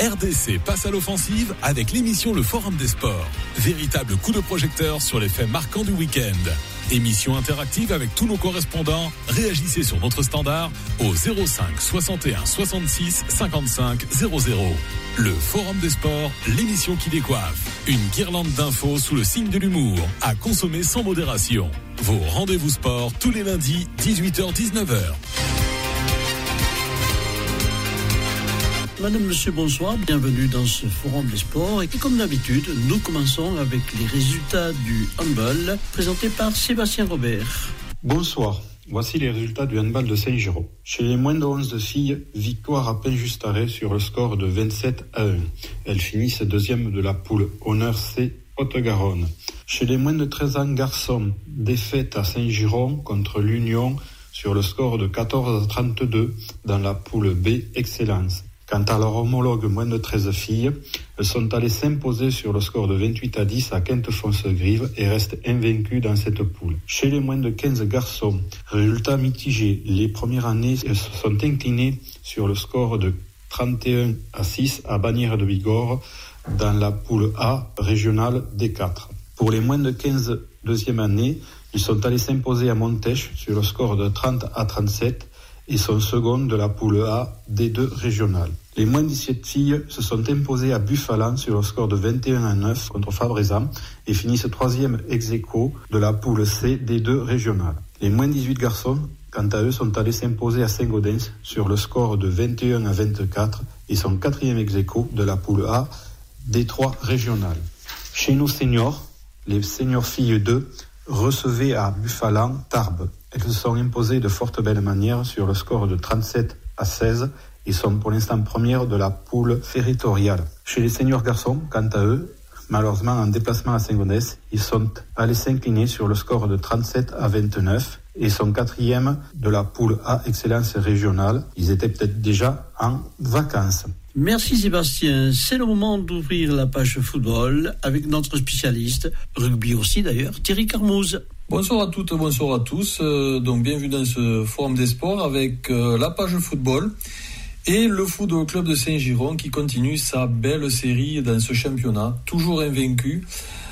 RDC passe à l'offensive avec l'émission Le Forum des Sports. Véritable coup de projecteur sur les faits marquants du week-end. Émission interactive avec tous nos correspondants. Réagissez sur notre standard au 05 61 66 55 00. Le Forum des Sports, l'émission qui décoiffe. Une guirlande d'infos sous le signe de l'humour, à consommer sans modération. Vos rendez-vous sport tous les lundis, 18h-19h. Madame, Monsieur, bonsoir, bienvenue dans ce Forum des Sports. Et comme d'habitude, nous commençons avec les résultats du handball, présentés par Sébastien Robert. Bonsoir, voici les résultats du handball de Saint-Girons. Chez les moins de 11 filles, victoire à Pin-Just-Arrêt sur le score de 27-1. Elles finissent deuxième de la poule Honneur C Haute-Garonne. Chez les moins de 13 ans garçons, défaite à Saint-Girons contre l'Union sur le score de 14-32 dans la poule B Excellence. Quant à leur homologue moins de 13 filles, elles sont allées s'imposer sur le score de 28-10 à Quinte-Fonce-Grive et restent invaincues dans cette poule. Chez les moins de 15 garçons, résultat mitigé. Les premières années se sont inclinées sur le score de 31-6 à Bagnères de Bigorre dans la poule A régionale D4. Pour les moins de 15 deuxième année, ils sont allés s'imposer à Montèche sur le score de 30-37 et sont second de la poule A D2 régionale. Les moins de 17 filles se sont imposées à Buffalan sur le score de 21-9 contre Fabrezan et finissent troisième ex-aequo de la poule C D2 régionale. Les moins de 18 garçons, quant à eux, sont allés s'imposer à Saint-Gaudens sur le score de 21-24 et sont quatrième ex-aequo de la poule A D3 régionale. Chez nos seniors, les seniors filles 2 recevaient à Buffalan Tarbes. Elles se sont imposées de forte belle manière sur le score de 37-16 et sont pour l'instant premières de la poule territoriale. Chez les seniors garçons, quant à eux, malheureusement en déplacement à Saint-Gaudens, ils sont allés s'incliner sur le score de 37-29 et sont quatrième de la poule A Excellence régionale. Ils étaient peut-être déjà en vacances. Merci Sébastien. C'est le moment d'ouvrir la page football avec notre spécialiste, rugby aussi d'ailleurs, Thierry Carmouze. Bonsoir à toutes, bonsoir à tous. Donc bienvenue dans ce Forum des Sports avec la page football et le Football Club de Saint-Girons qui continue sa belle série dans ce championnat, toujours invaincu.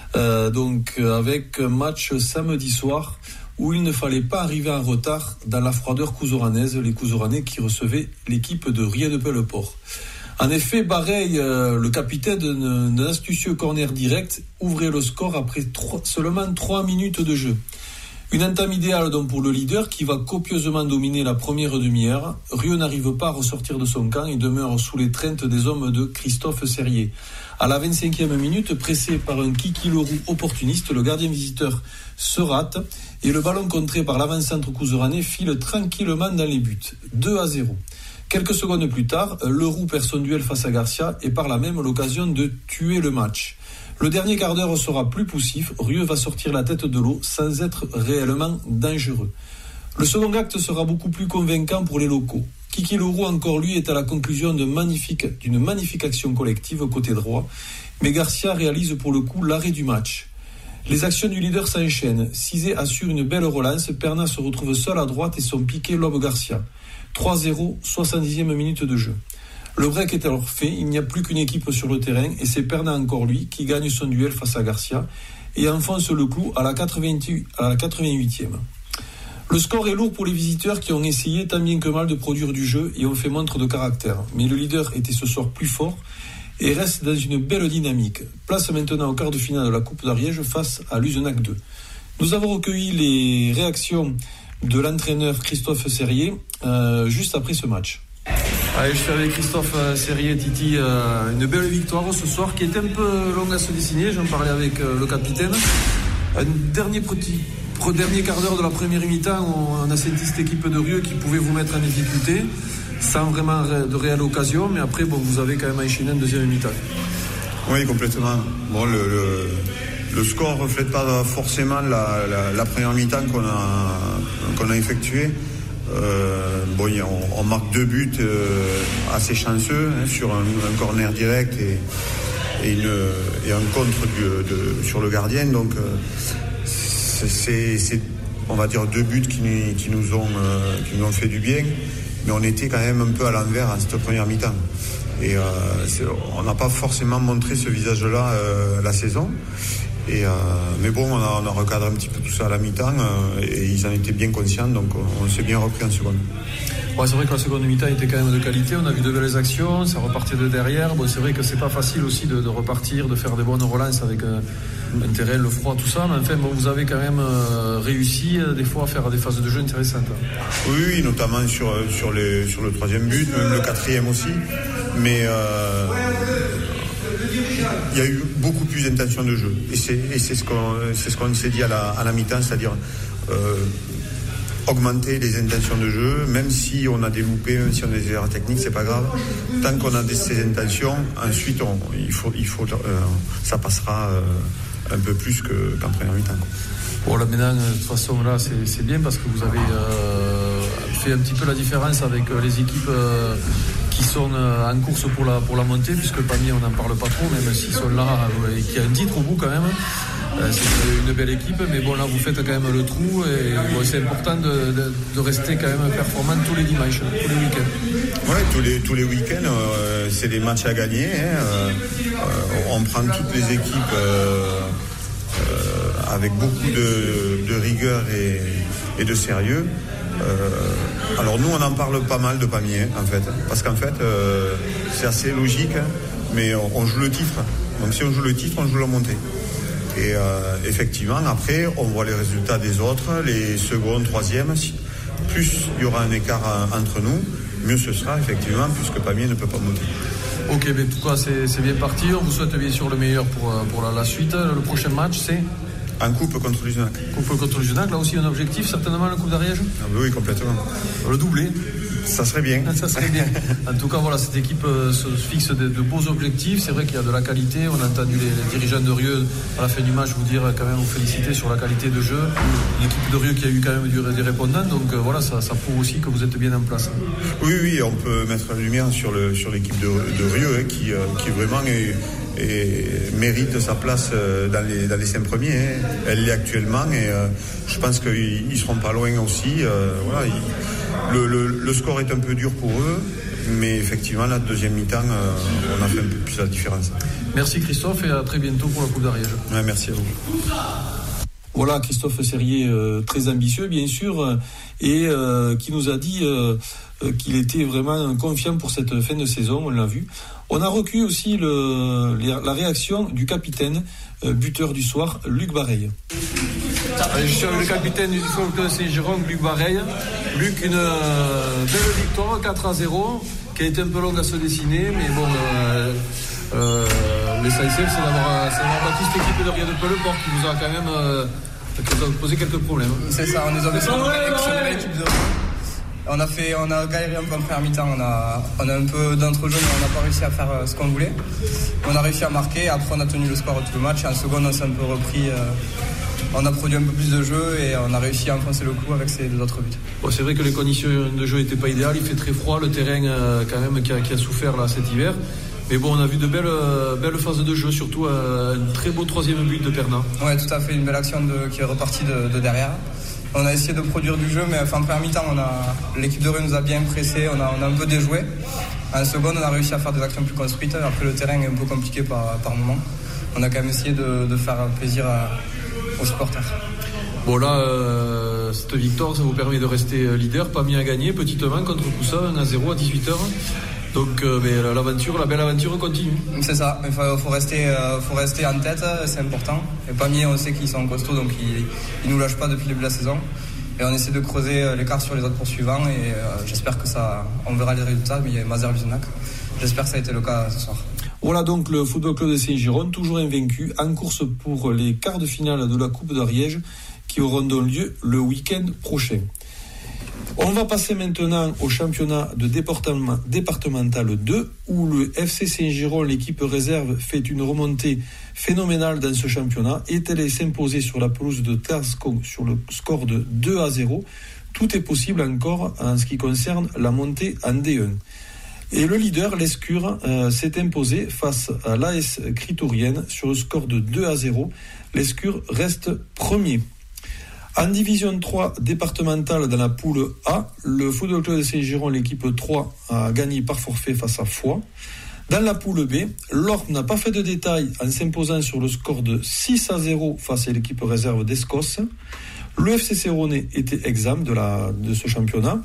Donc avec un match samedi soir où il ne fallait pas arriver en retard dans la froideur couseranaise, les Couseranais qui recevaient l'équipe de Ried-de-Pelleport. En effet, Bareil, le capitaine d'un astucieux corner direct, ouvrait le score après seulement 3 minutes de jeu. Une entame idéale donc pour le leader qui va copieusement dominer la première demi-heure. Rieux n'arrive pas à ressortir de son camp et demeure sous l'étreinte des hommes de Christophe Serrier. À la 25e minute, pressé par un Kiki Leroux opportuniste, le gardien visiteur se rate et le ballon contré par l'avant-centre couseranais file tranquillement dans les buts. 2-0. Quelques secondes plus tard, Leroux perd son duel face à Garcia et par là même l'occasion de tuer le match. Le dernier quart d'heure sera plus poussif, Rieux va sortir la tête de l'eau sans être réellement dangereux. Le second acte sera beaucoup plus convaincant pour les locaux. Kiki Leroux encore lui est à la conclusion d'une magnifique action collective côté droit, mais Garcia réalise pour le coup l'arrêt du match. Les actions du leader s'enchaînent. Cizé assure une belle relance, Perna se retrouve seul à droite et son piqué lobe Garcia. 3-0, 70e minute de jeu. Le break est alors fait, il n'y a plus qu'une équipe sur le terrain et c'est Perna encore lui qui gagne son duel face à Garcia et enfonce le clou à la 88e. Le score est lourd pour les visiteurs qui ont essayé tant bien que mal de produire du jeu et ont fait montre de caractère. Mais le leader était ce soir plus fort et reste dans une belle dynamique. Place maintenant au quart de finale de la Coupe d'Ariège face à l'Usenac 2. Nous avons recueilli les réactions de l'entraîneur Christophe Serrier juste après ce match. Allez, je suis avec Christophe Serrier, Titi, une belle victoire ce soir qui était un peu longue à se dessiner, j'en parlais avec le capitaine. Un dernier quart d'heure de la première mi-temps, on a senti cette équipe de Rieux qui pouvait vous mettre en difficulté, sans vraiment de réelle occasion, mais après vous avez quand même enchaîné une deuxième mi-temps. Oui, complètement. Bon, le score ne reflète pas forcément la première mi-temps qu'on a effectuée. On marque 2 buts assez chanceux sur un corner direct et un contre sur le gardien. Donc c'est on va dire 2 buts qui nous ont fait du bien. mais on était quand même un peu à l'envers en cette première mi-temps. Et on n'a pas forcément montré ce visage-là la saison. Mais bon, on a recadré un petit peu tout ça à la mi-temps et ils en étaient bien conscients, donc on s'est bien repris en seconde. Ouais, c'est vrai que la seconde mi-temps était quand même de qualité, on a vu de belles actions, ça repartait de derrière. Bon, c'est vrai que c'est pas facile aussi de repartir, de faire des bonnes relances avec un terrain, le froid, tout ça, mais enfin bon, vous avez quand même réussi des fois à faire des phases de jeu intéressantes. Oui, notamment sur le troisième but, même le quatrième aussi, mais il y a eu beaucoup plus d'intention de jeu et c'est ce qu'on s'est dit à la mi-temps, c'est-à-dire augmenter les intentions de jeu, même si on a des loupés, même si on a des erreurs techniques, c'est pas grave. Tant qu'on a ces intentions, ensuite ça passera un peu plus qu'en première mi-temps. Bon, là maintenant, de toute façon, là, c'est bien parce que vous avez fait un petit peu la différence avec les équipes qui sont en course pour la montée, puisque Pamiers, on n'en parle pas trop, même s'ils sont là et qu'il y a un titre au bout quand même. C'est une belle équipe, mais bon, là, vous faites quand même le trou et bon, c'est important de rester quand même performant tous les dimanches, tous les week-ends. Oui, tous les week-ends, c'est des matchs à gagner. On prend toutes les équipes avec beaucoup de rigueur et de sérieux. Alors nous, on en parle pas mal de Pamiers, en fait, parce qu'en fait, c'est assez logique, mais on joue le titre. Donc si on joue le titre, on joue la montée. Et effectivement, après, on voit les résultats des autres, les secondes, troisièmes. Plus il y aura un écart entre nous, mieux ce sera, effectivement, puisque Pamiers ne peut pas monter. Ok, mais en tout cas, c'est bien parti. On vous souhaite bien sûr le meilleur pour la suite. Le prochain match, c'est en coupe contre Luzenac. Coupe contre Luzenac, là aussi un objectif, certainement, la Coupe d'Ariège. Oui, complètement. Le doublé. Ça serait bien. Ça serait bien. En tout cas, voilà, cette équipe se fixe de beaux objectifs. C'est vrai qu'il y a de la qualité. On a entendu les dirigeants de Rieux à la fin du match vous dire quand même, vous féliciter sur la qualité de jeu. L'équipe de Rieux qui a eu quand même des répondants. Donc voilà, ça prouve aussi que vous êtes bien en place. Oui, on peut mettre la lumière sur l'équipe de Rieux qui vraiment mérite sa place dans les 5 premiers. Elle l'est actuellement et je pense qu'ils ne seront pas loin aussi. Voilà, le score est un peu dur pour eux, mais effectivement, la deuxième mi-temps, on a fait un peu plus la différence. Merci Christophe et à très bientôt pour la Coupe d'Ariège. Ouais, merci à vous. Voilà, Christophe Serrier, très ambitieux bien sûr, et qui nous a dit qu'il était vraiment confiant pour cette fin de saison, on l'a vu. On a recueilli aussi la réaction du capitaine, buteur du soir, Luc Bareil. Je suis avec le capitaine du Folklore de Saint-Jérôme, Luc Bareil. Luc, une belle victoire, 4-0, qui a été un peu longue à se dessiner, mais bon, l'essentiel c'est d'avoir battu cette équipe de Rieux de Pelleport qui vous a quand même posé quelques problèmes. C'est ça, on est tombé sur une belle équipe de Rieux. On a galéré un peu en première mi-temps, on a un peu d'entre-jeu, mais on n'a pas réussi à faire ce qu'on voulait. On a réussi à marquer, après on a tenu le score tout le match, et en seconde on s'est un peu repris, on a produit un peu plus de jeu et on a réussi à enfoncer le coup avec ces 2 autres buts. Bon, c'est vrai que les conditions de jeu n'étaient pas idéales, il fait très froid, le terrain quand même qui a souffert là cet hiver. Mais bon, on a vu de belles phases de jeu, surtout un très beau 3e but de Perna. Ouais, tout à fait, une belle action qui est repartie de derrière. On a essayé de produire du jeu, mais en première mi-temps, l'équipe de Rieux nous a bien pressé, on a un peu déjoué. En seconde, on a réussi à faire des actions plus construites. Après, le terrain est un peu compliqué par moment. On a quand même essayé de faire plaisir aux supporters. Bon là, cette victoire, ça vous permet de rester leader, pas mis à gagner, petitement contre Coussa, 1-0 à 18h. Donc la belle aventure continue. C'est ça, il faut rester en tête, c'est important. Et Pamiers, on sait qu'ils sont costauds, donc ils nous lâchent pas depuis le début de la saison. Et on essaie de creuser l'écart sur les autres poursuivants et j'espère que on verra les résultats, mais il y a Mazères-Luzenac. J'espère que ça a été le cas ce soir. Voilà donc le Football Club de Saint-Giron, toujours invaincu, en course pour les quarts de finale de la Coupe d'Ariège qui auront donc lieu le week-end prochain. On va passer maintenant au championnat de départemental 2 où le FC Saint-Giron, l'équipe réserve, fait une remontée phénoménale dans ce championnat et elle est s'imposer sur la pelouse de Tascon sur le score de 2-0. Tout est possible encore en ce qui concerne la montée en D1. Et le leader, l'Escure, s'est imposé face à l'AS Critorienne sur le score de 2-0. L'Escure reste premier. En division 3 départementale dans la poule A, le Football Club de Saint-Giron, l'équipe 3, a gagné par forfait face à Foix. Dans la poule B, l'Orp n'a pas fait de détails en s'imposant sur le score de 6-0 face à l'équipe réserve d'Escosse. Le FCC Ronnais était exempt de ce championnat.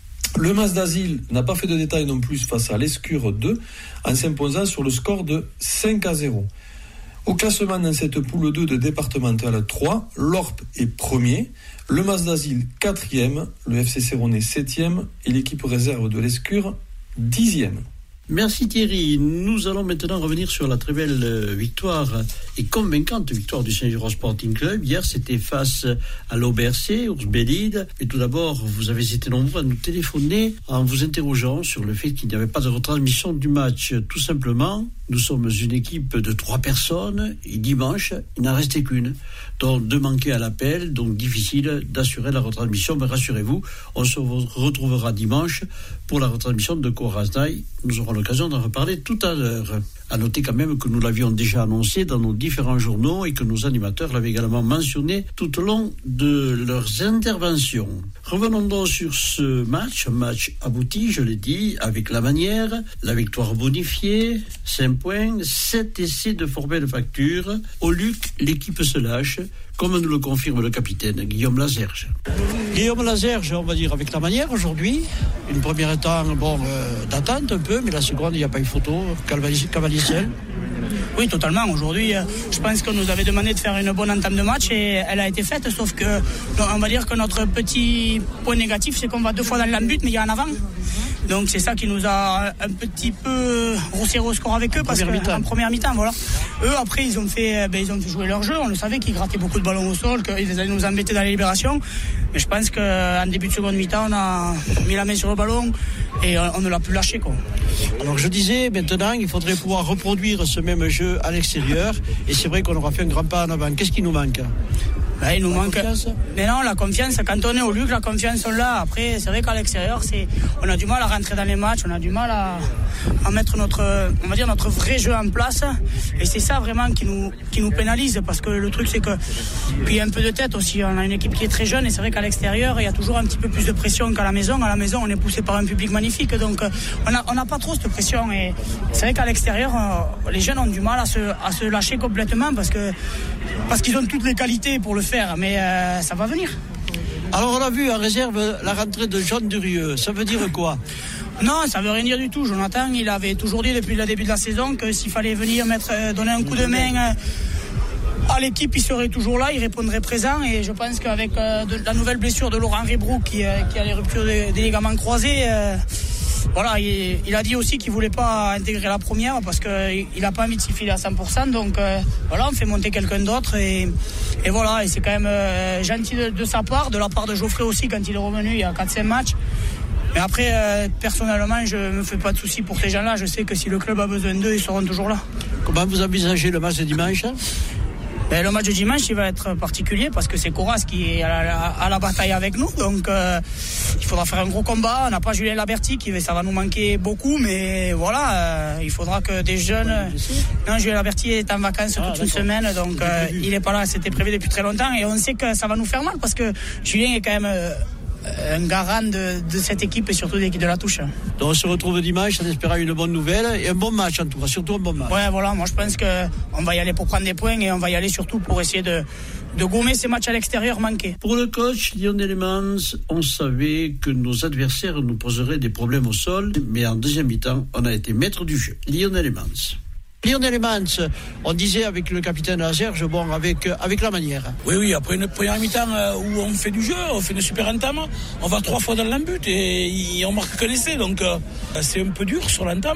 Le Mas d'Asile n'a pas fait de détails non plus face à l'Escure 2 en s'imposant sur le score de 5-0. Au classement dans cette poule 2 de départementale 3, l'Orp est premier, le Mas d'Asile 4e, le FCC Ronnais 7e et l'équipe réserve de l'Escure 10e. Merci Thierry. Nous allons maintenant revenir sur la très belle victoire et convaincante victoire du Saint-Giron Sporting Club. Hier, c'était face à l'OBRC, Ours Bélide. Et tout d'abord, vous avez été nombreux à nous téléphoner en vous interrogeant sur le fait qu'il n'y avait pas de retransmission du match. Tout simplement, nous sommes une équipe de 3 personnes et dimanche, il n'en restait qu'une. Donc, 2 manqués à l'appel, donc difficile d'assurer la retransmission. Mais rassurez-vous, on se retrouvera dimanche pour la retransmission de Coraznaï. Nous aurons l'occasion d'en reparler tout à l'heure. À noter quand même que nous l'avions déjà annoncé dans nos différents journaux et que nos animateurs l'avaient également mentionné tout au long de leurs interventions. Revenons donc sur ce match, un match abouti, je l'ai dit, avec la manière, la victoire bonifiée, 5 points, 7 essais de fort belle facture. Au Luc, l'équipe se lâche, comme nous le confirme le capitaine Guillaume Lazerge. Guillaume Lazerge, on va dire avec la manière aujourd'hui. Une première temps, d'attente un peu, mais la seconde, il n'y a pas eu photo. Cavalier-Ciel. Oui, totalement. Aujourd'hui, je pense qu'on nous avait demandé de faire une bonne entame de match et elle a été faite, sauf que on va dire que notre petit point négatif, c'est qu'on va 2 fois dans l'embut, mais il y a en avant. Donc c'est ça qui nous a un petit peu resserré au score avec eux, parce qu'en première mi-temps, voilà. Eux, après, ils ont fait jouer leur jeu. On le savait qu'ils grattaient beaucoup de ballons au sol, qu'ils allaient nous embêter dans les libérations. Mais je pense qu'en début de seconde mi-temps, on a mis la main sur le ballon et on ne l'a plus lâché, quoi. Alors je disais, maintenant, il faudrait pouvoir reproduire ce même jeu à l'extérieur. Et c'est vrai qu'on aura fait un grand pas en avant. Qu'est-ce qui nous manque ? Il nous manque. Mais non, la confiance, quand on est au Luc, la confiance, on l'a. Après, c'est vrai qu'à l'extérieur, on a du mal à rentrer dans les matchs, on a du mal à mettre notre vrai jeu en place. Et c'est ça vraiment qui nous pénalise, parce que le truc, c'est que, puis il y a un peu de tête aussi. On a une équipe qui est très jeune, et c'est vrai qu'à l'extérieur, il y a toujours un petit peu plus de pression qu'à la maison. À la maison, on est poussé par un public magnifique, donc on n'a pas trop cette pression. Et c'est vrai qu'à l'extérieur, les jeunes ont du mal à se lâcher complètement, parce qu'ils ont toutes les qualités pour le faire, mais ça va venir. Alors on a vu en réserve la rentrée de John Durieux, ça veut dire quoi ? Non, ça veut rien dire du tout. Jonathan, il avait toujours dit depuis le début de la saison que s'il fallait venir donner un coup de main à l'équipe, il serait toujours là, il répondrait présent. Et je pense qu'avec la nouvelle blessure de Laurent Rébrou qui a les ruptures des ligaments croisés, voilà, il a dit aussi qu'il voulait pas intégrer la première parce qu'il n'a pas envie de s'y filer à 100%. Donc voilà, on fait monter quelqu'un d'autre et voilà, et c'est quand même gentil de sa part, de la part de Geoffrey aussi quand il est revenu il y a 4-5 matchs. Mais après, personnellement, je me fais pas de soucis pour ces gens-là. Je sais que si le club a besoin d'eux, ils seront toujours là. Comment vous envisagez le match de dimanche ? Le match de dimanche, il va être particulier parce que c'est Coras qui est à la bataille avec nous. Donc, il faudra faire un gros combat. On n'a pas Julien Laberty, ça va nous manquer beaucoup. Mais voilà, il faudra que des jeunes... Non, Julien Laberty est en vacances toute une semaine. Donc, il n'est pas là. C'était prévu depuis très longtemps. Et on sait que ça va nous faire mal parce que Julien est quand même... un garant de cette équipe et surtout de l'équipe de la touche. Donc on se retrouve dimanche en espérant une bonne nouvelle et un bon match en tout cas, surtout un bon match. Ouais, voilà, moi je pense qu'on va y aller pour prendre des points et on va y aller surtout pour essayer de gommer ces matchs à l'extérieur manqués. Pour le coach Lionel Emmans, on savait que nos adversaires nous poseraient des problèmes au sol, mais en deuxième mi-temps, on a été maître du jeu. Lionel Emmans, on disait avec le capitaine Lazerge, avec la manière. Oui, après une première mi-temps où on fait du jeu, on fait une super entame, on va 3 fois dans l'embut et on marque qu'un essai, donc c'est un peu dur sur l'entame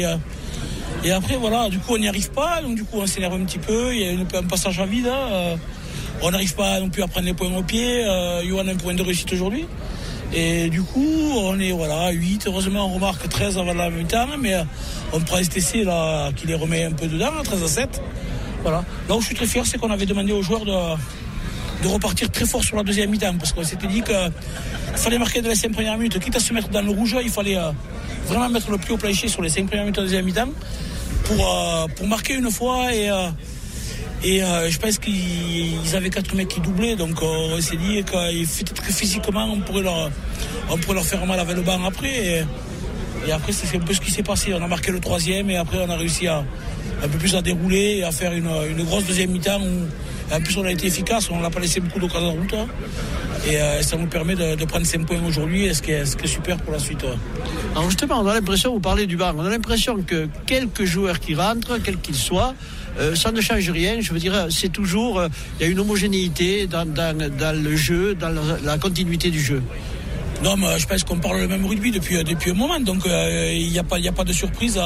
et après voilà, du coup on n'y arrive pas, donc du coup on s'énerve un petit peu, il y a un passage à vide, on n'arrive pas non plus à prendre les points au pied, Johan a un point de réussite aujourd'hui. Et du coup, on est 8. Heureusement, on remarque 13 avant la mi-temps, mais on prend STC là, qui les remet un peu dedans, 13-7. Voilà. Là où je suis très fier, c'est qu'on avait demandé aux joueurs de repartir très fort sur la deuxième mi-temps, parce qu'on s'était dit qu'il fallait marquer dès les 5 premières minutes. Quitte à se mettre dans le rouge, il fallait vraiment mettre le pied au plancher sur les 5 premières minutes de la deuxième mi-temps pour marquer une fois Et je pense qu'ils avaient 4 mecs qui doublaient, donc on s'est dit peut-être que physiquement on pourrait leur faire mal avec le banc après. Et après c'est un peu ce qui s'est passé. On a marqué le 3e et après on a réussi un peu plus à dérouler et à faire une grosse deuxième mi-temps où en plus on a été efficace, on n'a pas laissé beaucoup d'occasions de route. Et ça nous permet de prendre 5 points aujourd'hui, ce qui est super pour la suite. Alors justement, on a l'impression, vous parlez du banc, on a l'impression que quelques joueurs qui rentrent, quels qu'ils soient, ça ne change rien. Je veux dire, c'est toujours, il y a une homogénéité dans le jeu, dans la continuité du jeu. Non, mais je pense qu'on parle le même rugby depuis un moment, donc il n'y a pas de surprise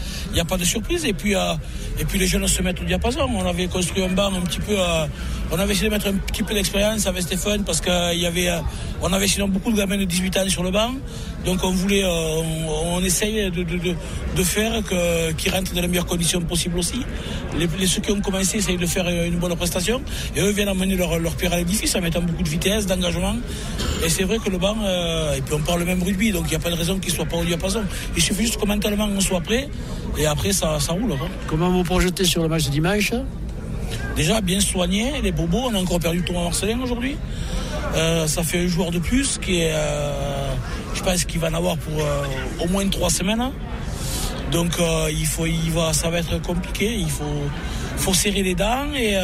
et puis les jeunes se mettent au diapason. On avait construit un banc un petit peu, on avait essayé de mettre un petit peu d'expérience avec Stéphane parce on avait sinon beaucoup de gamins de 18 ans sur le banc, donc on essaye de faire qu'ils rentrent dans les meilleures conditions possibles aussi. Ceux qui ont commencé essayent de faire une bonne prestation et eux viennent amener leur pierre à l'édifice en mettant beaucoup de vitesse, d'engagement, et c'est vrai que le banc et puis on parle le même rugby, donc il n'y a pas de raison qu'il ne soit pas au diapason. Il suffit juste que mentalement on soit prêt et après ça roule. Comment vous projetez sur le match de dimanche? Déjà bien soigné, les bobos, on a encore perdu le tournoi Marcelin aujourd'hui. Ça fait un joueur de plus qui est, je pense qu'il va en avoir pour au moins 3 semaines. Donc ça va être compliqué, il faut serrer les dents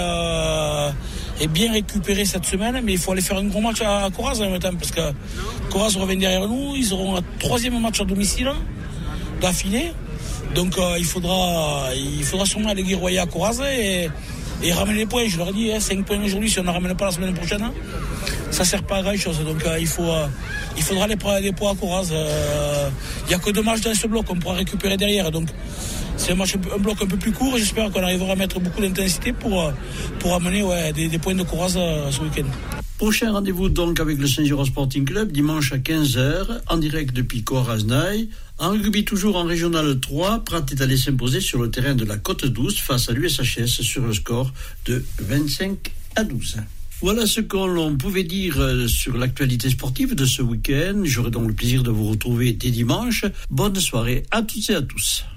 et bien récupérer cette semaine, mais il faut aller faire un gros match à Coraz en même temps, parce que Coraz revient derrière nous, ils auront un 3e match à domicile d'affilée, donc il faudra sûrement aller guerroyer à Coraz et ramener les points. Je leur ai dit 5 points aujourd'hui, si on ne ramène pas la semaine prochaine, ça ne sert pas à grand chose, donc il faudra les points à Coraz. Il n'y a que 2 matchs dans ce bloc qu'on pourra récupérer derrière, donc c'est un bloc un peu plus court et j'espère qu'on arrivera à mettre beaucoup d'intensité pour amener des points de Coraz ce week-end. Prochain rendez-vous donc avec le Saint-Giraud Sporting Club dimanche à 15h en direct depuis Coraz-Naï. En rugby toujours en régional 3, Prat est allé s'imposer sur le terrain de la Côte-Douce face à l'USHS sur le score de 25-12. Voilà ce que l'on pouvait dire sur l'actualité sportive de ce week-end. J'aurai donc le plaisir de vous retrouver dès dimanche. Bonne soirée à toutes et à tous.